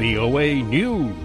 VOA News.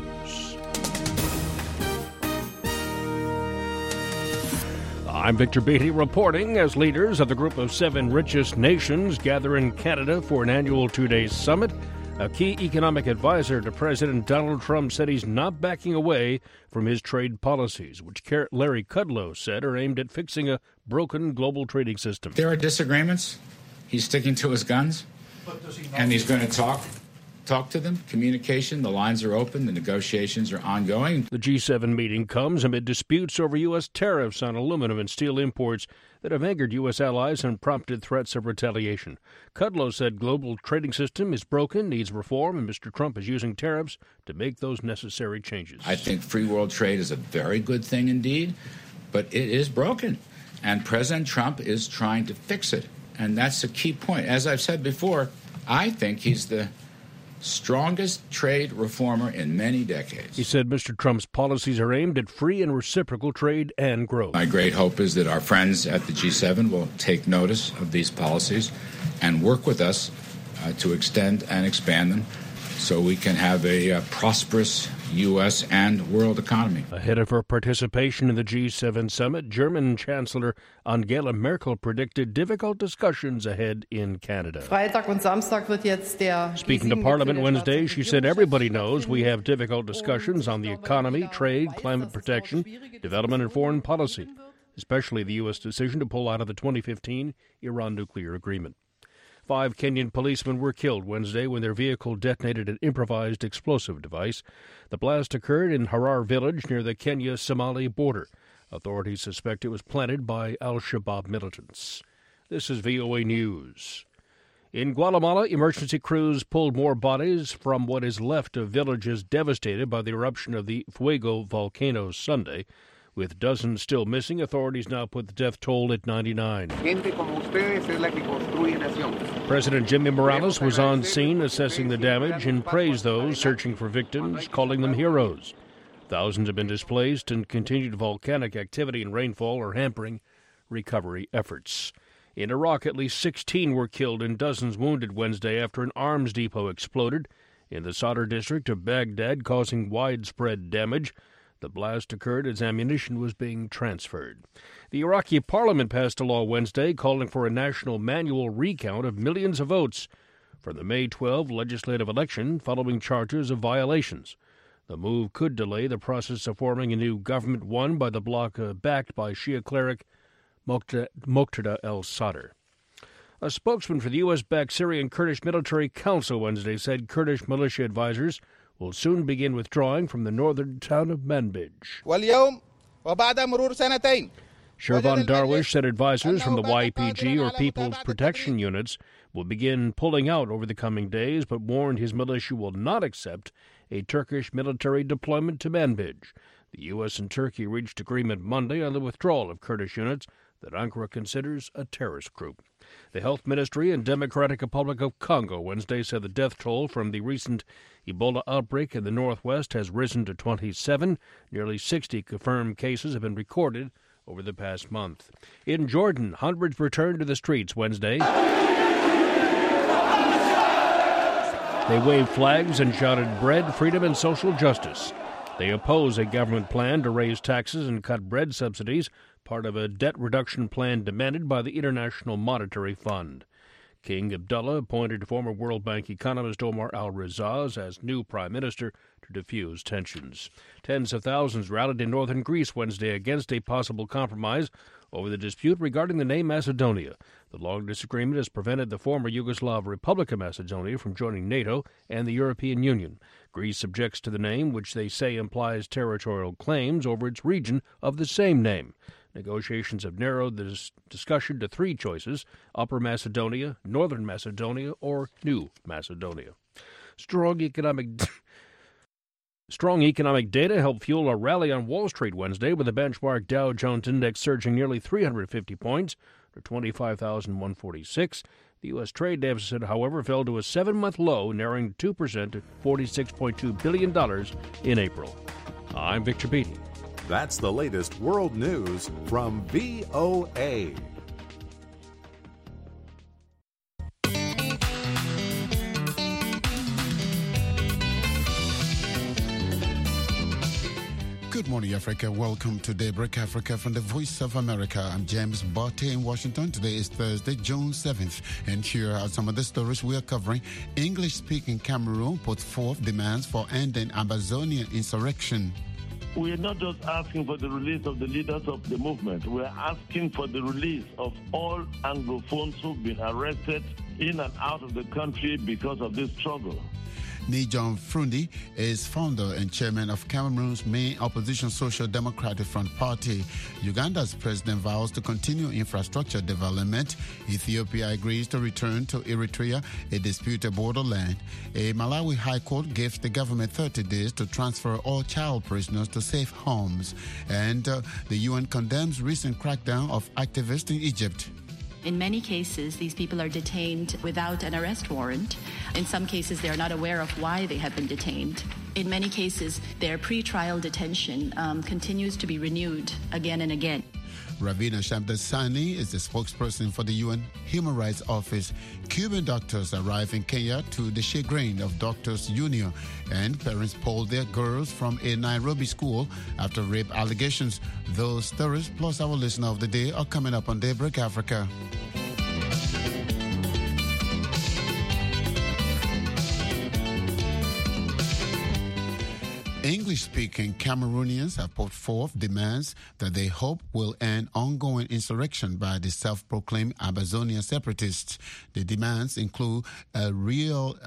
I'm Victor Beatty reporting as leaders of the group of 7 richest nations gather in Canada for an annual 2-day summit. A key economic advisor to President Donald Trump said he's not backing away from his trade policies, which Larry Kudlow said are aimed at fixing a broken global trading system. There are disagreements. He's sticking to his guns, and he's going to talk to them. Communication, the lines are open, the negotiations are ongoing. The G7 meeting comes amid disputes over U.S. tariffs on aluminum and steel imports that have angered U.S. allies and prompted threats of retaliation. Kudlow said global trading system is broken, needs reform, and Mr. Trump is using tariffs to make those necessary changes. I think free world trade is a very good thing indeed, but it is broken, and President Trump is trying to fix it, and that's a key point. As I've said before, I think he's the strongest trade reformer in many decades. He said Mr. Trump's policies are aimed at free and reciprocal trade and growth. My great hope is that our friends at the G7 will take notice of these policies and work with us to extend and expand them so we can have a prosperous U.S. and world economy. Ahead of her participation in the G7 summit, German Chancellor Angela Merkel predicted difficult discussions ahead in Canada. Speaking to Parliament Wednesday, she said everybody knows we have difficult discussions on the economy, trade, climate protection, development, and foreign policy, especially the U.S. decision to pull out of the 2015 Iran nuclear agreement. 5 Kenyan policemen were killed Wednesday when their vehicle detonated an improvised explosive device. The blast occurred in Harar village near the Kenya-Somali border. Authorities suspect it was planted by al-Shabaab militants. This is VOA News. In Guatemala, emergency crews pulled more bodies from what is left of villages devastated by the eruption of the Fuego volcano Sunday. With dozens still missing, authorities now put the death toll at 99. President Jimmy Morales was on scene assessing the damage and praised those searching for victims, calling them heroes. Thousands have been displaced, and continued volcanic activity and rainfall are hampering recovery efforts. In Iraq, at least 16 were killed and dozens wounded Wednesday after an arms depot exploded in the Sadr district of Baghdad, causing widespread damage. The blast occurred as ammunition was being transferred. The Iraqi parliament passed a law Wednesday calling for a national manual recount of millions of votes for the May 12 legislative election following charges of violations. The move could delay the process of forming a new government won by the bloc backed by Shia cleric Muqtada al-Sadr. A spokesman for the U.S.-backed Syrian Kurdish Military Council Wednesday said Kurdish militia advisors will soon begin withdrawing from the northern town of Manbij. Shervan Darwish said advisors from the YPG, or People's Protection Units, will begin pulling out over the coming days, but warned his militia will not accept a Turkish military deployment to Manbij. The U.S. and Turkey reached agreement Monday on the withdrawal of Kurdish units that Ankara considers a terrorist group. The Health Ministry in Democratic Republic of Congo Wednesday said the death toll from the recent Ebola outbreak in the northwest has risen to 27. Nearly 60 confirmed cases have been recorded over the past month. In Jordan, hundreds returned to the streets Wednesday. They waved flags and shouted bread, freedom, and social justice. They oppose a government plan to raise taxes and cut bread subsidies, part of a debt reduction plan demanded by the International Monetary Fund. King Abdullah appointed former World Bank economist Omar al-Razaz as new prime minister to defuse tensions. Tens of thousands rallied in northern Greece Wednesday against a possible compromise over the dispute regarding the name Macedonia. The long disagreement has prevented the former Yugoslav Republic of Macedonia from joining NATO and the European Union. Greece objects to the name, which they say implies territorial claims over its region of the same name. Negotiations have narrowed the discussion to 3 choices: Upper Macedonia, Northern Macedonia, or New Macedonia. Strong economic data helped fuel a rally on Wall Street Wednesday, with the benchmark Dow Jones Index surging nearly 350 points to 25,146. The U.S. trade deficit, however, fell to a 7-month low, narrowing 2% to $46.2 billion in April. I'm Victor Beatty. That's the latest world news from VOA. Good morning, Africa. Welcome to Daybreak Africa from the Voice of America. I'm James Barty in Washington. Today is Thursday, June 7th. And here are some of the stories we are covering. English-speaking Cameroon put forth demands for ending Ambazonian insurrection. We are not just asking for the release of the leaders of the movement. We are asking for the release of all Anglophones who've been arrested in and out of the country because of this struggle. Nijon Frundi is founder and chairman of Cameroon's main opposition Social Democratic Front Party. Uganda's president vows to continue infrastructure development. Ethiopia agrees to return to Eritrea, a disputed borderland. A Malawi high court gives the government 30 days to transfer all child prisoners to safe homes. And the UN condemns recent crackdown of activists in Egypt. In many cases, these people are detained without an arrest warrant. In some cases, they are not aware of why they have been detained. In many cases, their pre-trial detention continues to be renewed again and again. Ravina Shamdasani is the spokesperson for the UN Human Rights Office. Cuban doctors arrive in Kenya to the chagrin of Doctors Union, and parents pulled their girls from a Nairobi school after rape allegations. Those stories, plus our listener of the day, are coming up on Daybreak Africa. English-speaking Cameroonians have put forth demands that they hope will end ongoing insurrection by the self-proclaimed Ambazonian separatists. The demands include a repeal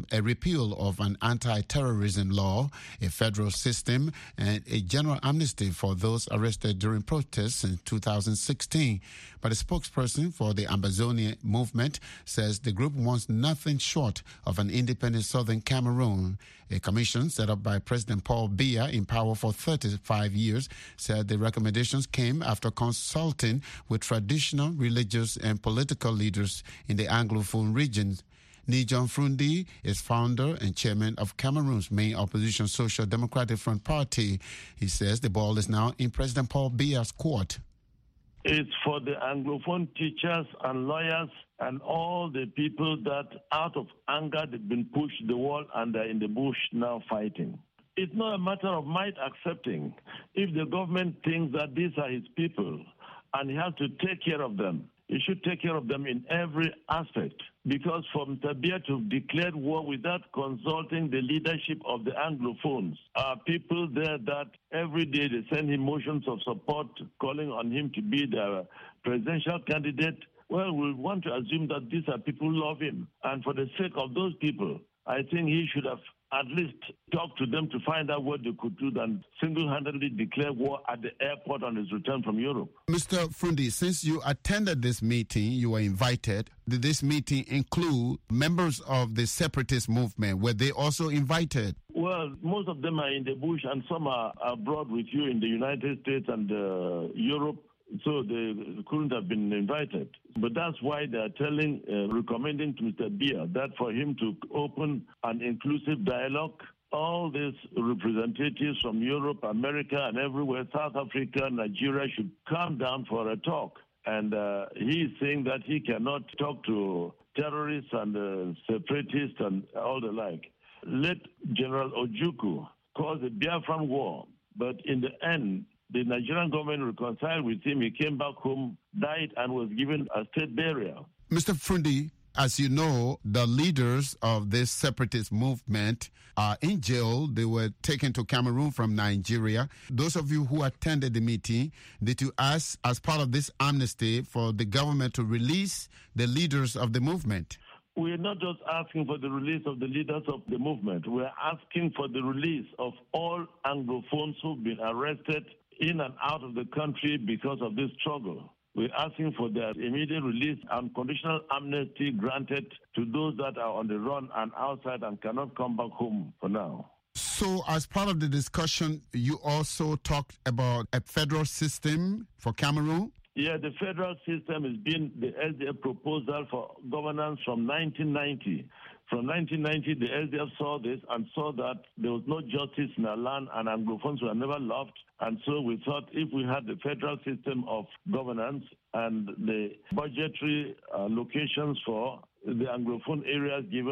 of an anti-terrorism law, a federal system, and a general amnesty for those arrested during protests in 2016. But a spokesperson for the Ambazonian movement says the group wants nothing short of an independent southern Cameroon. A commission set up by President Paul Biya, in power for 35 years, said the recommendations came after consulting with traditional, religious, and political leaders in the Anglophone regions. Nijon Frundi is founder and chairman of Cameroon's main opposition Social Democratic Front Party. He says the ball is now in President Paul Biya's court. It's for the Anglophone teachers and lawyers and all the people that out of anger they've been pushed the wall and they're in the bush now fighting. It's not a matter of might accepting. If the government thinks that these are his people and he has to take care of them, he should take care of them in every aspect. Because for Mr. Biya to have declared war without consulting the leadership of the Anglophones, are people there that every day they send him motions of support, calling on him to be the presidential candidate. Well, we want to assume that these are people who love him. And for the sake of those people, I think he should have at least talked to them to find out what they could do than single-handedly declare war at the airport on his return from Europe. Mr. Frundi, since you attended this meeting, you were invited. Did this meeting include members of the separatist movement? Were they also invited? Well, most of them are in the bush and some are abroad with you in the United States and Europe. So they couldn't have been invited. But that's why they're recommending to Mr. Biya that for him to open an inclusive dialogue, all these representatives from Europe, America, and everywhere, South Africa, Nigeria, should come down for a talk. And he is saying that he cannot talk to terrorists and separatists and all the like. Let General Ojukwu cause a Biafran war, but in the end, the Nigerian government reconciled with him. He came back home, died, and was given a state burial. Mr. Frundi, as you know, the leaders of this separatist movement are in jail. They were taken to Cameroon from Nigeria. Those of you who attended the meeting, did you ask, as part of this amnesty, for the government to release the leaders of the movement? We're not just asking for the release of the leaders of the movement. We're asking for the release of all Anglophones who've been arrested in and out of the country because of this struggle. We're asking for their immediate release and conditional amnesty granted to those that are on the run and outside and cannot come back home for now. So as part of the discussion, you also talked about a federal system for Cameroon? Yeah, the federal system has been the SDF proposal for governance from 1990. From 1990, the SDF saw this and saw that there was no justice in our land and Anglophones were never loved. And so we thought if we had the federal system of governance and the budgetary allocations for the Anglophone areas given,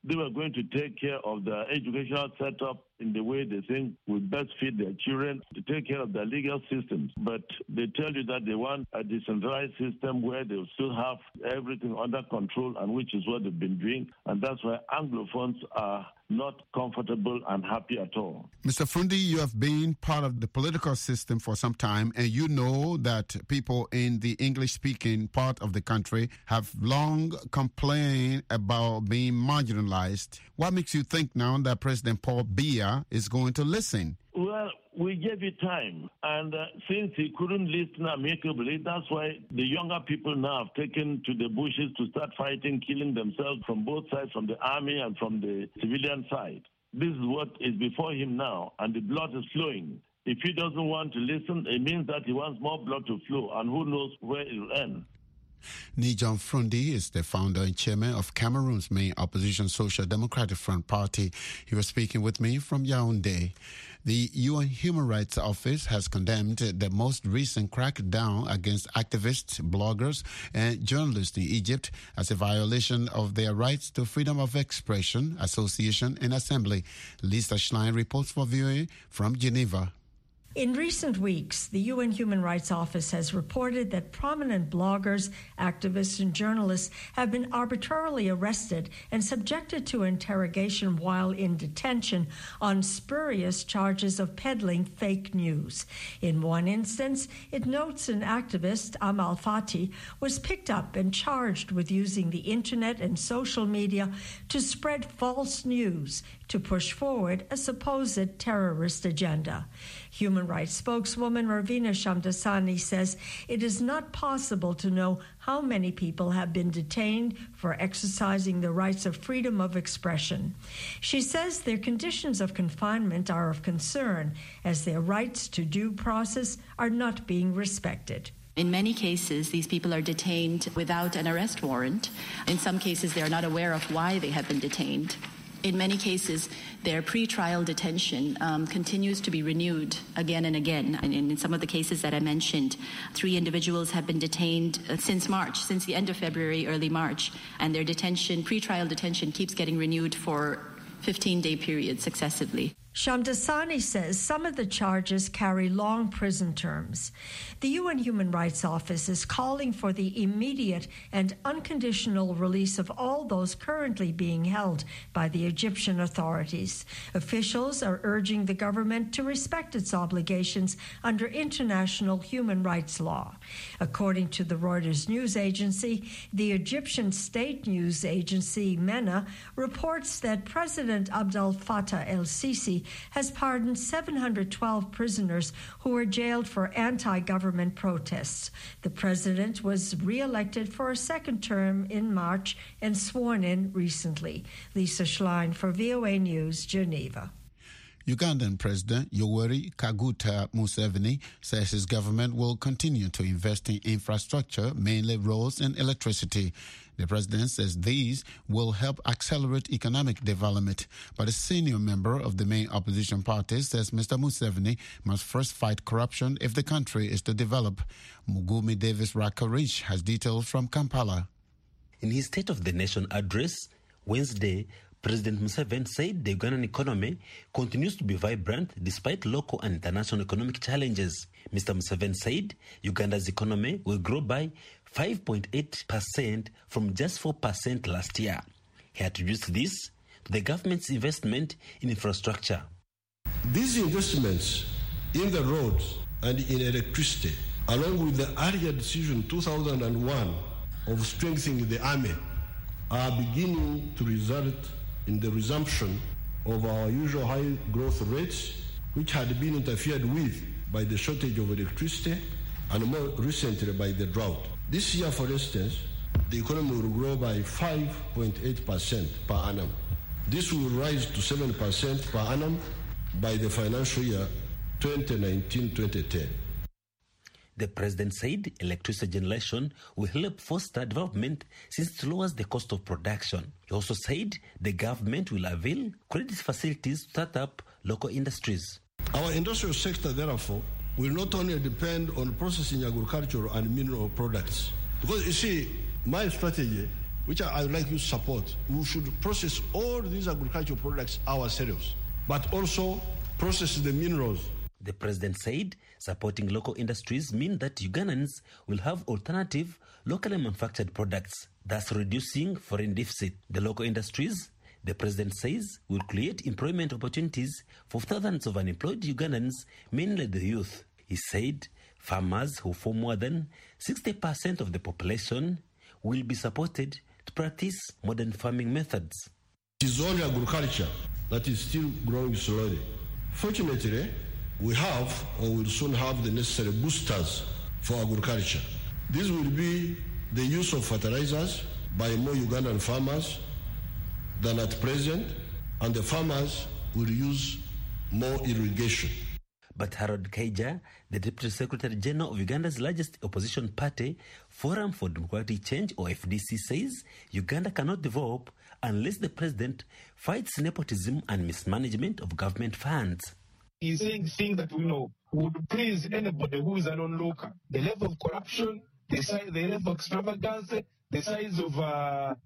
they were going to take care of the educational setup in the way they think would best fit their children, to take care of their legal systems. But they tell you that they want a decentralized system where they'll still have everything under control, and which is what they've been doing. And that's why Anglophones are not comfortable and happy at all. Mr. Frundi, you have been part of the political system for some time, and you know that people in the English-speaking part of the country have long complained about being marginalized. What makes you think now that President Paul Biya is going to listen? Well, we gave it time, and since he couldn't listen amicably, that's why the younger people now have taken to the bushes to start fighting, killing themselves from both sides, from the army and from the civilian side. This is what is before him now, and the blood is flowing. If he doesn't want to listen, it means that he wants more blood to flow, and who knows where it will end. Nijon Frundi is the founder and chairman of Cameroon's main opposition Social Democratic Front Party. He was speaking with me from Yaoundé. The UN Human Rights Office has condemned the most recent crackdown against activists, bloggers, and journalists in Egypt as a violation of their rights to freedom of expression, association, and assembly. Lisa Schlein reports for VOA from Geneva. In recent weeks, the UN Human Rights Office has reported that prominent bloggers, activists, and journalists have been arbitrarily arrested and subjected to interrogation while in detention on spurious charges of peddling fake news. In one instance, it notes an activist, Amal Fati, was picked up and charged with using the internet and social media to spread false news to push forward a supposed terrorist agenda. Human rights spokeswoman Ravina Shamdasani says it is not possible to know how many people have been detained for exercising the rights of freedom of expression. She says their conditions of confinement are of concern, as their rights to due process are not being respected. In many cases, these people are detained without an arrest warrant. In some cases, they are not aware of why they have been detained. In many cases, their pre-trial detention continues to be renewed again and again. And in some of the cases that I mentioned, 3 individuals have been detained since March, since the end of February, early March, and their detention, pre-trial detention, keeps getting renewed for 15-day periods successively. Shamdasani says some of the charges carry long prison terms. The UN Human Rights Office is calling for the immediate and unconditional release of all those currently being held by the Egyptian authorities. Officials are urging the government to respect its obligations under international human rights law. According to the Reuters news agency, the Egyptian state news agency, MENA, reports that President Abdel Fattah el-Sisi has pardoned 712 prisoners who were jailed for anti-government protests. The president was re-elected for a second term in March and sworn in recently. Lisa Schlein for VOA News, Geneva. Ugandan President Yoweri Kaguta Museveni says his government will continue to invest in infrastructure, mainly roads and electricity. The president says these will help accelerate economic development, but a senior member of the main opposition party says Mr. Museveni must first fight corruption if the country is to develop. Mugumi Davis Rakarich has details from Kampala. In his State of the Nation address Wednesday, President Museveni said the Ugandan economy continues to be vibrant despite local and international economic challenges. Mr. Museveni said Uganda's economy will grow by 5.8% from just 4% last year. He attributes this to the government's investment in infrastructure. These investments in the roads and in electricity, along with the earlier decision 2001 of strengthening the army, are beginning to result in the resumption of our usual high growth rates, which had been interfered with by the shortage of electricity and more recently by the drought. This year, for instance, the economy will grow by 5.8% per annum. This will rise to 7% per annum by the financial year 2019-2010. The president said electricity generation will help foster development since it lowers the cost of production. He also said the government will avail credit facilities to start up local industries. Our industrial sector, therefore, will not only depend on processing agricultural and mineral products. Because you see, my strategy which I would like you to support. We should process all these agricultural products ourselves, but also process the minerals. The president said supporting local industries mean that Ugandans will have alternative, locally manufactured products, thus reducing foreign deficit. The local industries, the president says, will create employment opportunities for thousands of unemployed Ugandans, mainly the youth. He said farmers who form more than 60% of the population will be supported to practice modern farming methods. It is only agriculture that is still growing slowly. Fortunately, we have or will soon have the necessary boosters for agriculture. This will be the use of fertilizers by more Ugandan farmers than at present, and the farmers will use more irrigation. But Harold Kaija, the Deputy Secretary General of Uganda's largest opposition party, Forum for Democratic Change, or FDC, says Uganda cannot develop unless the president fights nepotism and mismanagement of government funds. He's saying things that we know would please anybody who is an onlooker. The level of corruption, the level of extravagance, the size of the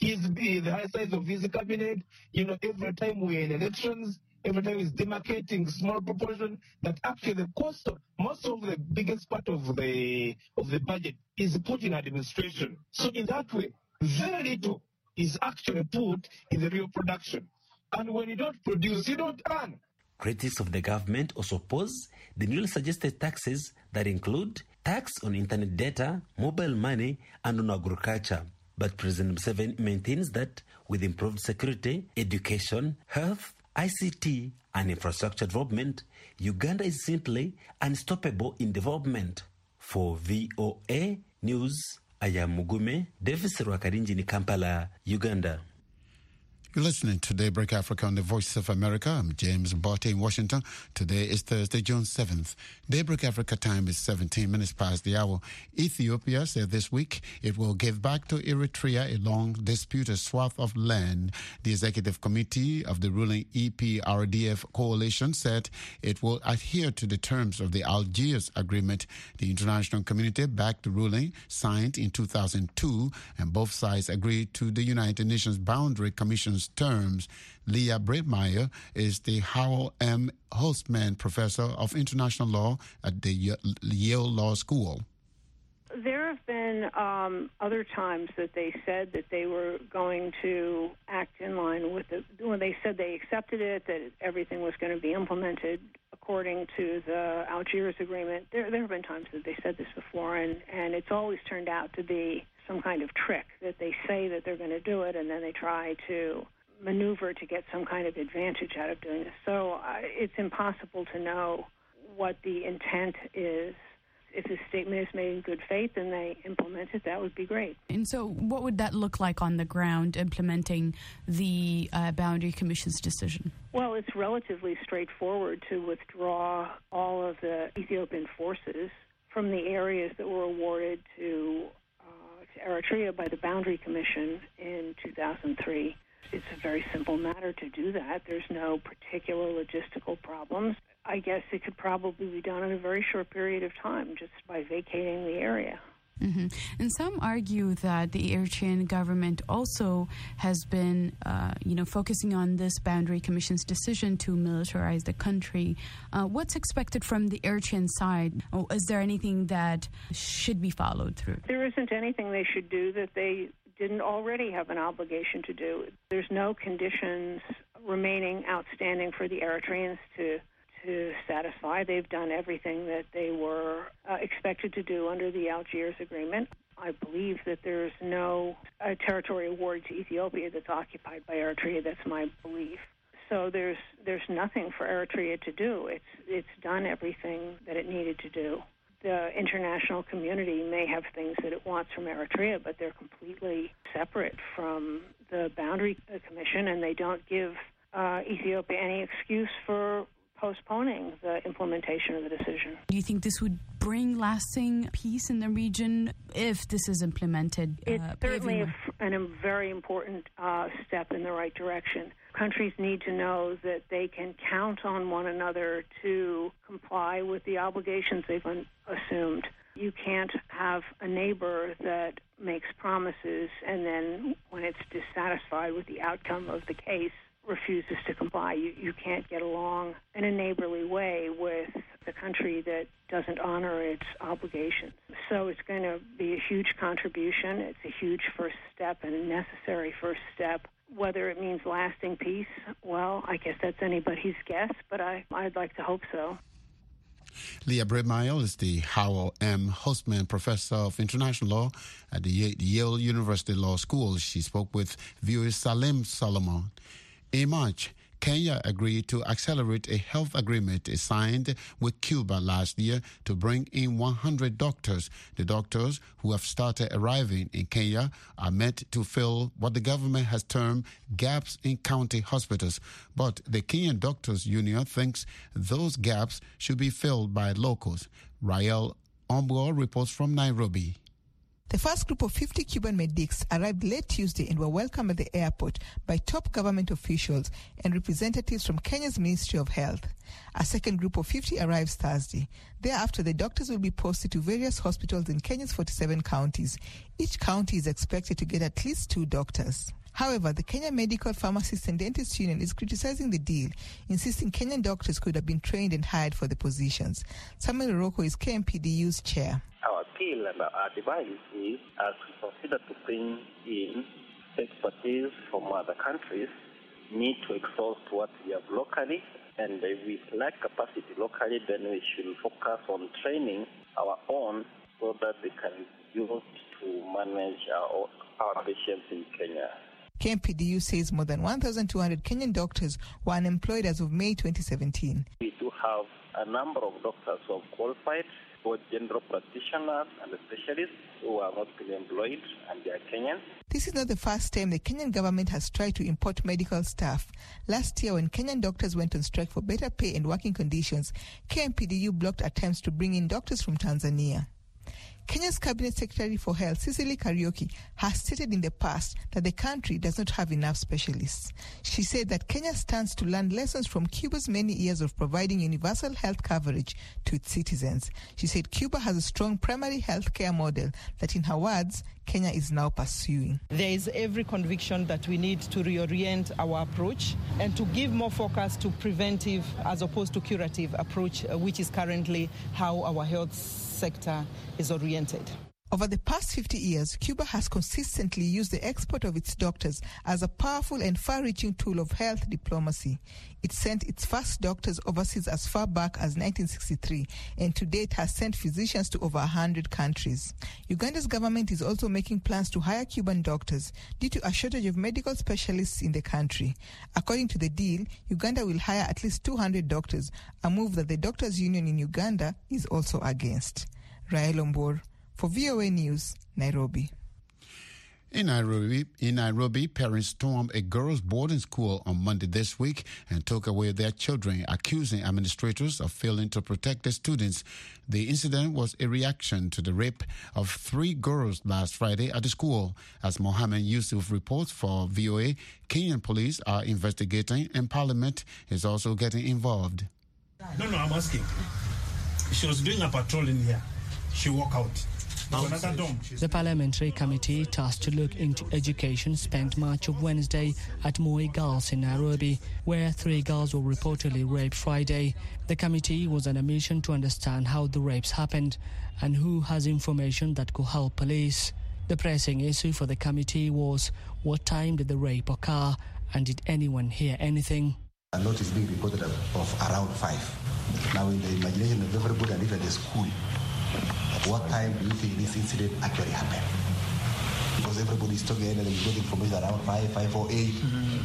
high size of his cabinet. Every time we're in elections, every time he's demarcating small proportion that actually the cost of most of the biggest part of the budget is put in administration. So in that way, very little is actually put in the real production. And when you don't produce, you don't earn. Critics of the government also oppose the newly suggested taxes that include tax on internet data, mobile money, and on agriculture. But President Museveni maintains that with improved security, education, health, ICT, and infrastructure development, Uganda is simply unstoppable in development. For VOA News, I am Mugume Davis Rwakarinji in Kampala, Uganda. You're listening to Daybreak Africa on the Voice of America. I'm James Botte in Washington. Today is Thursday, June 7th. Daybreak Africa time is 17 minutes past the hour. Ethiopia said this week it will give back to Eritrea a long-disputed swath of land. The executive committee of the ruling EPRDF coalition said it will adhere to the terms of the Algiers Agreement. The international community backed the ruling, signed in 2002, and both sides agreed to the United Nations Boundary Commission's terms. Leah Bredmeyer is the Howell M. Holtzman Professor of International Law at the Yale Law School. There have been other times that they said that they were going to act in line with it. When they said they accepted it, that everything was going to be implemented according to the Algiers Agreement. There have been times that they said this before, and it's always turned out to be some kind of trick, that they say that they're going to do it, and then they try to maneuver to get some kind of advantage out of doing this. So it's impossible to know what the intent is. If the statement is made in good faith and they implement it, that would be great. And so what would that look like on the ground, implementing the Boundary Commission's decision? Well, it's relatively straightforward to withdraw all of the Ethiopian forces from the areas that were awarded to Eritrea by the Boundary Commission in 2003. It's a very simple matter to do that. There's no particular logistical problems. I guess it could probably be done in a very short period of time just by vacating the area. Mm-hmm. And some argue that the Eritrean government also has been, focusing on this Boundary Commission's decision to militarize the country. What's expected from the Eritrean side? Or is there anything that should be followed through? There isn't anything they should do that they didn't already have an obligation to do. There's no conditions remaining outstanding for the Eritreans to satisfy. They've done everything that they were expected to do under the Algiers Agreement. I believe that there's no territory award to Ethiopia that's occupied by Eritrea. That's my belief. So there's nothing for Eritrea to do. It's done everything that it needed to do. The international community may have things that it wants from Eritrea, but they're completely separate from the Boundary Commission, and they don't give Ethiopia any excuse for postponing the implementation of the decision. Do you think this would bring lasting peace in the region if this is implemented? It's certainly a very important step in the right direction. Countries need to know that they can count on one another to comply with the obligations they've assumed. You can't have a neighbor that makes promises and then when it's dissatisfied with the outcome of the case, refuses to comply. You can't get along in a neighborly way with a country that doesn't honor its obligations. So it's going to be a huge contribution. It's a huge first step and a necessary first step. Whether it means lasting peace, well, I guess that's anybody's guess, but I'd like to hope so. Leah Bredmeyer is the Howell M. Hostman Professor of International Law at the Yale University Law School. She spoke with viewer Salim Solomon. In March, Kenya agreed to accelerate a health agreement signed with Cuba last year to bring in 100 doctors. The doctors who have started arriving in Kenya are meant to fill what the government has termed gaps in county hospitals. But the Kenyan Doctors Union thinks those gaps should be filled by locals. Rael Ombo reports from Nairobi. The first group of 50 Cuban medics arrived late Tuesday and were welcomed at the airport by top government officials and representatives from Kenya's Ministry of Health. A second group of 50 arrives Thursday. Thereafter, the doctors will be posted to various hospitals in Kenya's 47 counties. Each county is expected to get at least 2 doctors. However, the Kenya Medical Pharmacists and Dentists Union is criticizing the deal, insisting Kenyan doctors could have been trained and hired for the positions. Samuel Roko is KMPDU's chair. Our appeal and our advice is, as we consider to bring in expertise from other countries, need to exhaust what we have locally, and if we lack capacity locally, then we should focus on training our own so that they can use to manage our patients in Kenya. KMPDU says more than 1,200 Kenyan doctors were unemployed as of May 2017. We do have a number of doctors who have qualified, both general practitioners and specialists who are not fully employed, and they are Kenyan. This is not the first time the Kenyan government has tried to import medical staff. Last year, when Kenyan doctors went on strike for better pay and working conditions, KMPDU blocked attempts to bring in doctors from Tanzania. Kenya's Cabinet Secretary for Health, Cecily Kariuki, has stated in the past that the country does not have enough specialists. She said that Kenya stands to learn lessons from Cuba's many years of providing universal health coverage to its citizens. She said Cuba has a strong primary health care model that, in her words, Kenya is now pursuing. There is every conviction that we need to reorient our approach and to give more focus to preventive as opposed to curative approach, which is currently how our health sector is oriented. Over the past 50 years, Cuba has consistently used the export of its doctors as a powerful and far-reaching tool of health diplomacy. It sent its first doctors overseas as far back as 1963, and to date has sent physicians to over 100 countries. Uganda's government is also making plans to hire Cuban doctors due to a shortage of medical specialists in the country. According to the deal, Uganda will hire at least 200 doctors, a move that the Doctors Union in Uganda is also against. Rael Ombor, for VOA News, Nairobi. In Nairobi, parents stormed a girls' boarding school on Monday this week and took away their children, accusing administrators of failing to protect the students. The incident was a reaction to the rape of 3 girls last Friday at the school. As Mohammed Yusuf reports for VOA, Kenyan police are investigating and Parliament is also getting involved. No, I'm asking. She was doing a patrol in here. She walked out. The Parliamentary Committee tasked to look into education spent much of Wednesday at Moi Girls in Nairobi, where 3 girls were reportedly raped Friday. The committee was on a mission to understand how the rapes happened and who has information that could help police. The pressing issue for the committee was what time did the rape occur and did anyone hear anything? A lot is being reported of around 5. Now in the imagination of everybody and even the school, at what time do you think this incident actually happened? Because everybody is talking and you get information around 5 or 8.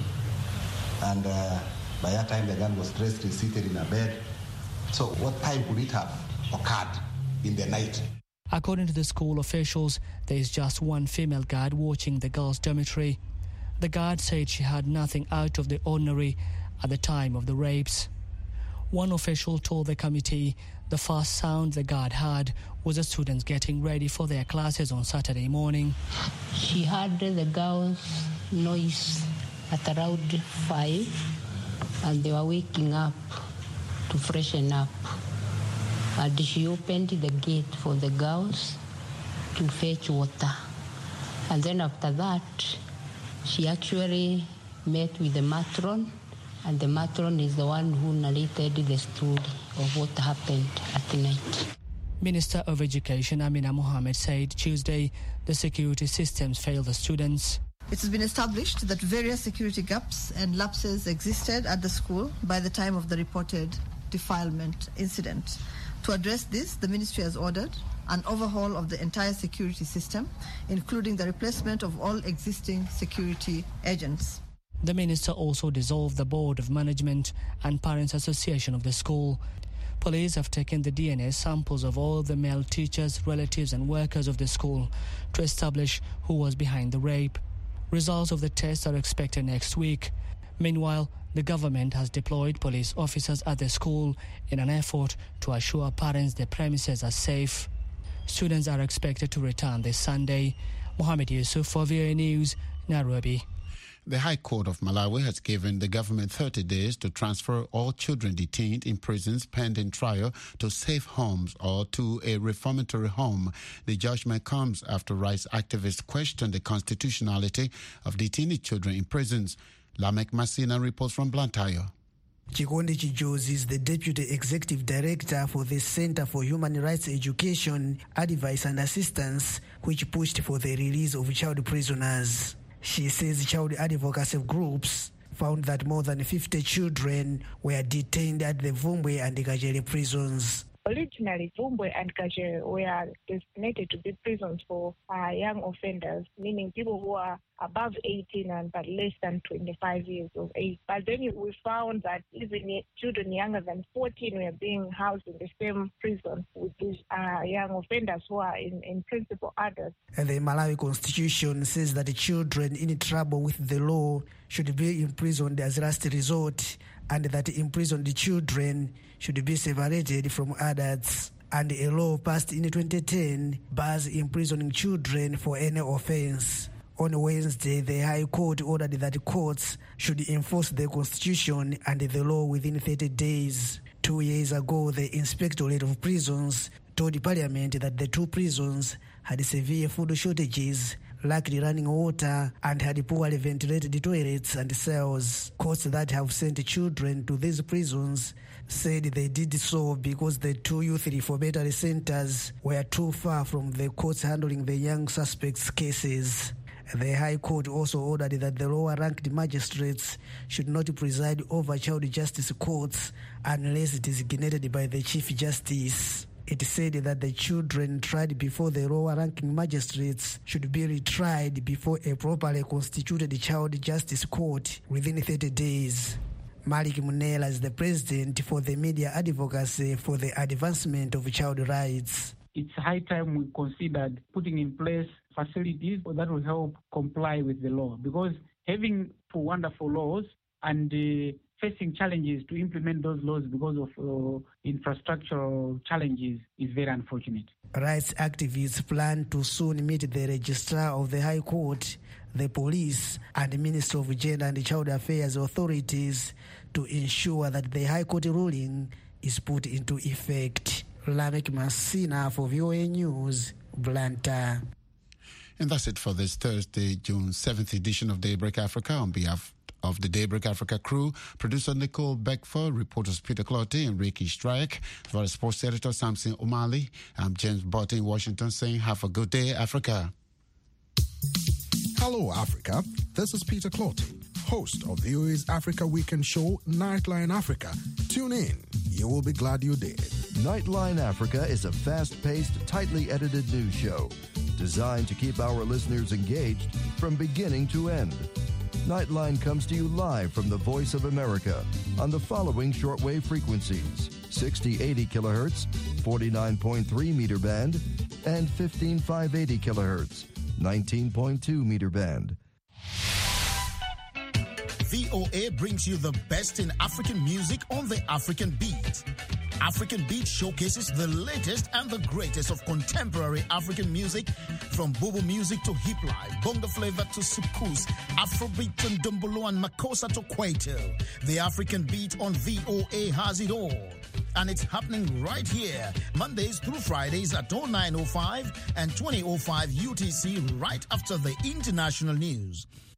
And by that time the girl was dressed and seated in a bed. So what time could it have occurred in the night? According to the school officials, there is just one female guard watching the girls' dormitory. The guard said she had nothing out of the ordinary at the time of the rapes. One official told the committee the first sound the guard heard was the students getting ready for their classes on Saturday morning. She heard the girls' noise at around 5 and they were waking up to freshen up. and she opened the gate for the girls to fetch water. And then after that, she actually met with the matron, and the matron is the one who narrated the story of what happened at night. Minister of Education Amina Mohammed said Tuesday the security systems failed the students. It has been established that various security gaps and lapses existed at the school by the time of the reported defilement incident. To address this, the ministry has ordered an overhaul of the entire security system, including the replacement of all existing security agents. The minister also dissolved the Board of Management and Parents Association of the school. Police have taken the DNA samples of all the male teachers, relatives and workers of the school to establish who was behind the rape. Results of the tests are expected next week. Meanwhile, the government has deployed police officers at the school in an effort to assure parents the premises are safe. Students are expected to return this Sunday. Mohammed Yusuf for VOA News, Nairobi. The High Court of Malawi has given the government 30 days to transfer all children detained in prisons pending trial to safe homes or to a reformatory home. The judgment comes after rights activists question the constitutionality of detaining children in prisons. Lamek Masina reports from Blantyre. Chikondi Chijozi is the Deputy Executive Director for the Center for Human Rights Education, Advice and Assistance, which pushed for the release of child prisoners. She says child advocacy groups found that more than 50 children were detained at the Vumbwe and Kajere prisons. Originally, Vumbwe and Kajere were designated to be prisons for young offenders, meaning people who are above 18 and but less than 25 years of age. But then we found that even children younger than 14 were being housed in the same prison with these young offenders who are in principle adults. And the Malawi Constitution says that children in trouble with the law should be imprisoned as last resort, and that imprisoned children should be separated from adults. And a law passed in 2010 bars imprisoning children for any offense. On Wednesday, the High Court ordered that courts should enforce the Constitution and the law within 30 days. 2 years ago, the Inspectorate of Prisons told Parliament that the two prisons had severe food shortages, lacked running water, and had poorly ventilated toilets and cells. Courts that have sent children to these prisons said they did so because the two youth reformatory centers were too far from the courts handling the young suspects' cases. The High Court also ordered that the lower-ranked magistrates should not preside over child justice courts unless designated by the Chief Justice. It said that the children tried before the lower-ranking magistrates should be retried before a properly constituted child justice court within 30 days. Malik Munela is the president for the Media Advocacy for the Advancement of Child Rights. It's high time we considered putting in place facilities that will help comply with the law, because having wonderful laws and facing challenges to implement those laws because of infrastructural challenges is very unfortunate. Rights activists plan to soon meet the Registrar of the High Court, the police, and the Minister of Gender and Child Affairs authorities to ensure that the High Court ruling is put into effect. Lamek Masina for VOA News, Blantyre. And that's it for this Thursday, June 7th edition of Daybreak Africa. On behalf of the Daybreak Africa crew, producer Nicole Beckford, reporters Peter Clottey and Ricky Strike, as well as sports editor Samson O'Malley. I'm James Botte in Washington saying have a good day, Africa. Hello, Africa. This is Peter Clottey, host of VOA's Africa Weekend show, Nightline Africa. Tune in. You will be glad you did. Nightline Africa is a fast-paced, tightly edited news show designed to keep our listeners engaged from beginning to end. Nightline comes to you live from the Voice of America on the following shortwave frequencies: 6080 kilohertz, 49.3 meter band, and 15580 kilohertz, 19.2 meter band. VOA brings you the best in African music on the African Beat. African Beat showcases the latest and the greatest of contemporary African music, from Bobo music to hip life, bongo flavor to soukous, Afrobeat to Ndombolo and Makossa to Kwaito. The African Beat on VOA has it all. and it's happening right here, Mondays through Fridays at 09:05 and 20:05 UTC, right after the international news.